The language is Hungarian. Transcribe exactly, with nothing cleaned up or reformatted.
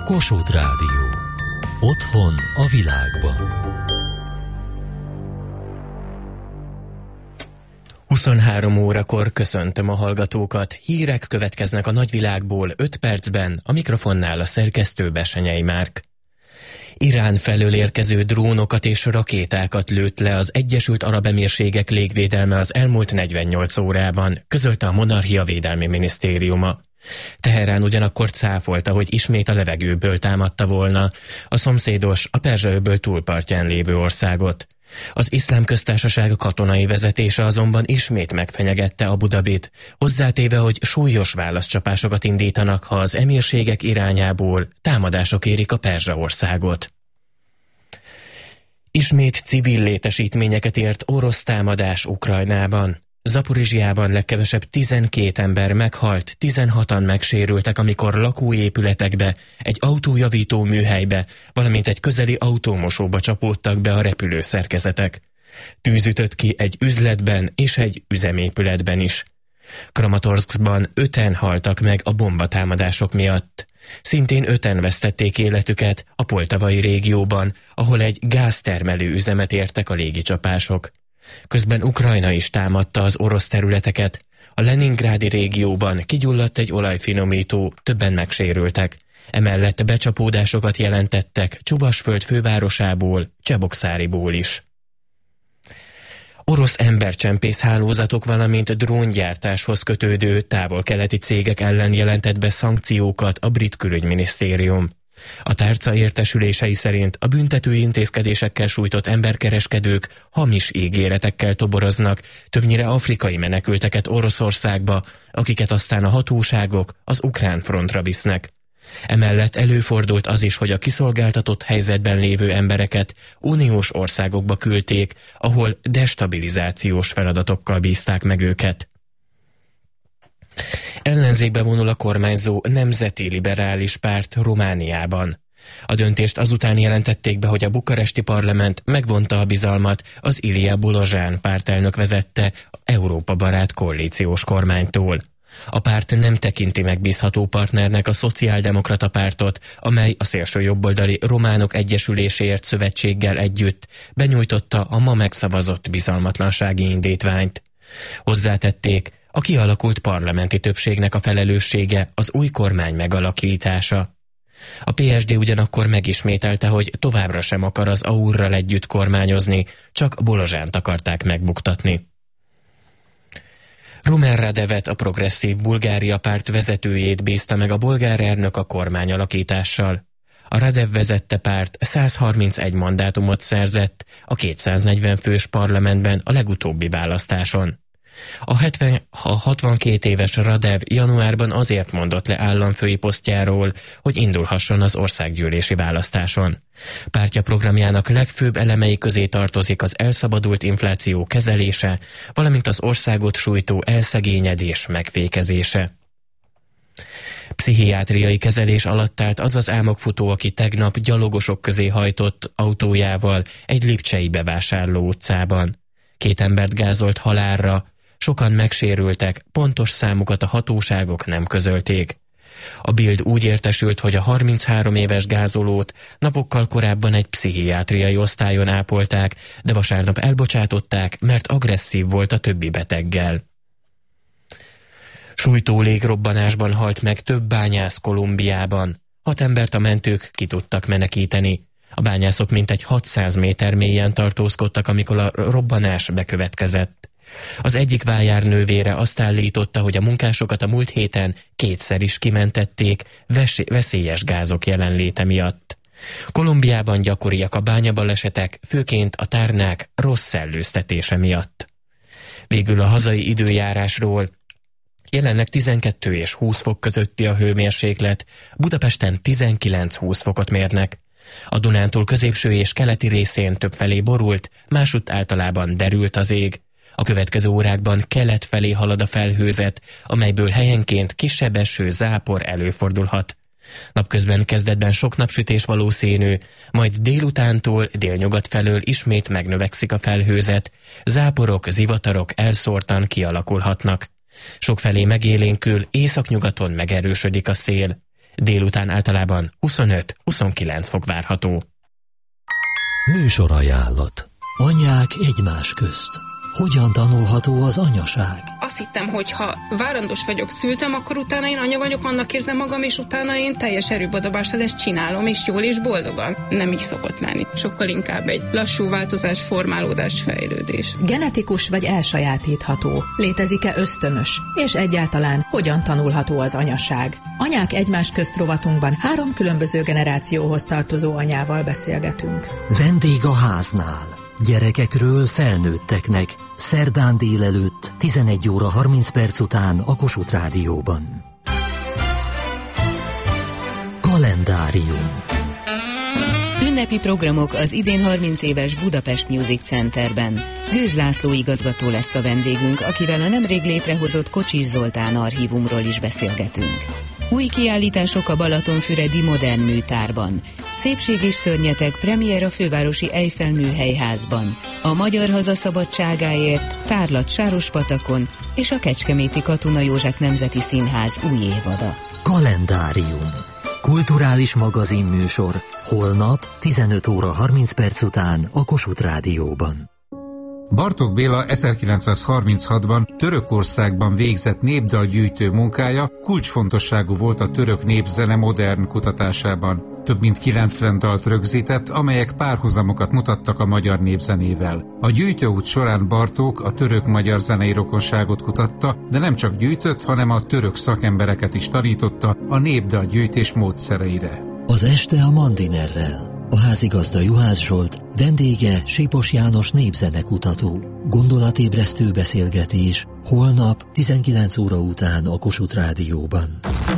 Kossuth Rádió. Otthon a világban. huszonhárom órakor köszöntöm a hallgatókat. Hírek következnek a nagyvilágból öt percben, a mikrofonnál a szerkesztő Bessenyei Márk. Irán felől érkező drónokat és rakétákat lőtt le az Egyesült Arab Emírségek légvédelme az elmúlt negyvennyolc órában, közölte a Monarchia Védelmi Minisztériuma. Teherán ugyanakkor cáfolta, hogy ismét a levegőből támadta volna a szomszédos, a Perzsa-öböl túlpartján lévő országot. Az Iszlám Köztársaság katonai vezetése azonban ismét megfenyegette Abu Dhabit, hozzátéve, hogy súlyos válaszcsapásokat indítanak, ha az emírségek irányából támadások érik a Perzsa országot. Ismét civil létesítményeket ért orosz támadás Ukrajnában. Zaporizsjában legkevesebb tizenkét ember meghalt, tizenhatan megsérültek, amikor lakóépületekbe, egy autójavító műhelybe, valamint egy közeli autómosóba csapódtak be a repülőszerkezetek. Tűz ütött ki egy üzletben és egy üzemépületben is. Kramatorszkban öten haltak meg a bombatámadások miatt. Szintén öten vesztették életüket a Poltavai régióban, ahol egy gáztermelő üzemet értek a légicsapások. Közben Ukrajna is támadta az orosz területeket. A Leningrádi régióban kigyulladt egy olajfinomító, többen megsérültek. Emellett becsapódásokat jelentettek Csuvasföld fővárosából, Csebokszáriból is. Orosz embercsempész hálózatok, valamint dróngyártáshoz kötődő távol-keleti cégek ellen jelentett be szankciókat a brit külügyminisztérium. A tárca értesülései szerint a büntető intézkedésekkel sújtott emberkereskedők hamis ígéretekkel toboroznak többnyire afrikai menekülteket Oroszországba, akiket aztán a hatóságok az ukrán frontra visznek. Emellett előfordult az is, hogy a kiszolgáltatott helyzetben lévő embereket uniós országokba küldték, ahol destabilizációs feladatokkal bízták meg őket. Ellenzékbe vonul a kormányzó Nemzeti Liberális Párt Romániában. A döntést azután jelentették be, hogy a bukaresti parlament megvonta a bizalmat az Ilia Bulozsán pártelnök vezette Európa barát koalíciós kormánytól. A párt nem tekinti megbízható partnernek a Szociáldemokrata Pártot, amely a szélsőjobboldali Románok Egyesüléséért szövetséggel együtt benyújtotta a ma megszavazott bizalmatlansági indítványt. Hozzátették, a kialakult parlamenti többségnek a felelőssége az új kormány megalakítása. A pé es dé ugyanakkor megismételte, hogy továbbra sem akar az á u er-ral együtt kormányozni, csak Bolozsánt akarták megbuktatni. Rumen Radevet, a Progresszív Bulgária párt vezetőjét bízta meg a bolgár elnök a kormány alakítással. A Radev vezette párt száz harmincegy mandátumot szerzett a kétszáznegyven fős parlamentben a legutóbbi választáson. A, hetven, a hatvankét éves Radev januárban azért mondott le államfői posztjáról, hogy indulhasson az országgyűlési választáson. Pártja programjának legfőbb elemei közé tartozik az elszabadult infláció kezelése, valamint az országot sújtó elszegényedés megfékezése. Pszichiátriai kezelés alatt állt az az álmokfutó, aki tegnap gyalogosok közé hajtott autójával egy lipcsei bevásárló utcában. Két embert gázolt halálra, sokan megsérültek, pontos számukat a hatóságok nem közölték. A Bild úgy értesült, hogy a harminchárom éves gázolót napokkal korábban egy pszichiátriai osztályon ápolták, de vasárnap elbocsátották, mert agresszív volt a többi beteggel. Sújtó légrobbanásban halt meg több bányász Kolumbiában. Hat embert a mentők ki tudtak menekíteni. A bányászok mintegy hatszáz méter mélyen tartózkodtak, amikor a robbanás bekövetkezett. Az egyik vájár nővére azt állította, hogy a munkásokat a múlt héten kétszer is kimentették veszélyes gázok jelenléte miatt. Kolumbiában gyakoriak a bányabalesetek, főként a tárnák rossz szellőztetése miatt. Végül a hazai időjárásról. Jelenleg tizenkettő és húsz fok közötti a hőmérséklet, Budapesten tizenkilenc-húsz fokot mérnek. A Dunántúl középső és keleti részén többfelé borult, másutt általában derült az ég. A következő órákban kelet felé halad a felhőzet, amelyből helyenként kisebb eső, zápor előfordulhat. Napközben kezdetben sok napsütés valószínű, majd délutántól délnyugat felől ismét megnövekszik a felhőzet, záporok, zivatarok elszórtan kialakulhatnak. Sokfelé megélénkül, északnyugaton megerősödik a szél. Délután általában huszonöt-huszonkilenc fok várható. Műsorajánlat. Anyák egymás közt. Hogyan tanulható az anyaság? Azt hittem, hogy ha várandós vagyok, szültem, akkor utána én anya vagyok, annak érzem magam, és utána én teljes erőbedobással ezt csinálom, és jól és boldogan. Nem így szokott lenni. Sokkal inkább egy lassú változás, formálódás, fejlődés. Genetikus vagy elsajátítható? Létezik-e ösztönös? És egyáltalán hogyan tanulható az anyaság? Anyák egymás közt rovatunkban három különböző generációhoz tartozó anyával beszélgetünk. Vendég a háznál. Gyerekekről felnőtteknek. Szerdán délelőtt tizenegy óra harminc perc után a Kossuth Rádióban. Kalendárium. Ünnepi programok az idén harminc éves Budapest Music Centerben. Gőz László igazgató lesz a vendégünk, akivel a nemrég létrehozott Kocsis Zoltán archívumról is beszélgetünk. Új kiállítások a Balatonfüredi Modern Műtárban. Szépség és szörnyetek premier a fővárosi Eiffel Műhelyházban. A Magyar Haza szabadságáért tárlat Sárospatakon és a Kecskeméti Katona József Nemzeti Színház új évada. Kalendárium. Kulturális magazinműsor. Holnap tizenöt óra harminc perc után a Kossuth Rádióban. Bartók Béla ezerkilencszázharminchatban Törökországban végzett népdalgyűjtő munkája kulcsfontosságú volt a török népzene modern kutatásában. Több mint kilencven dalt rögzített, amelyek párhuzamokat mutattak a magyar népzenével. A gyűjtőút során Bartók a török-magyar zenei rokonságot kutatta, de nem csak gyűjtött, hanem a török szakembereket is tanította a népdalgyűjtés módszereire. Az este a Mandinerrel. A házigazda Juhász Zsolt, vendége Sipos János népzenekutató. Gondolatébresztő beszélgetés holnap tizenkilenc óra után a Kossuth Rádióban.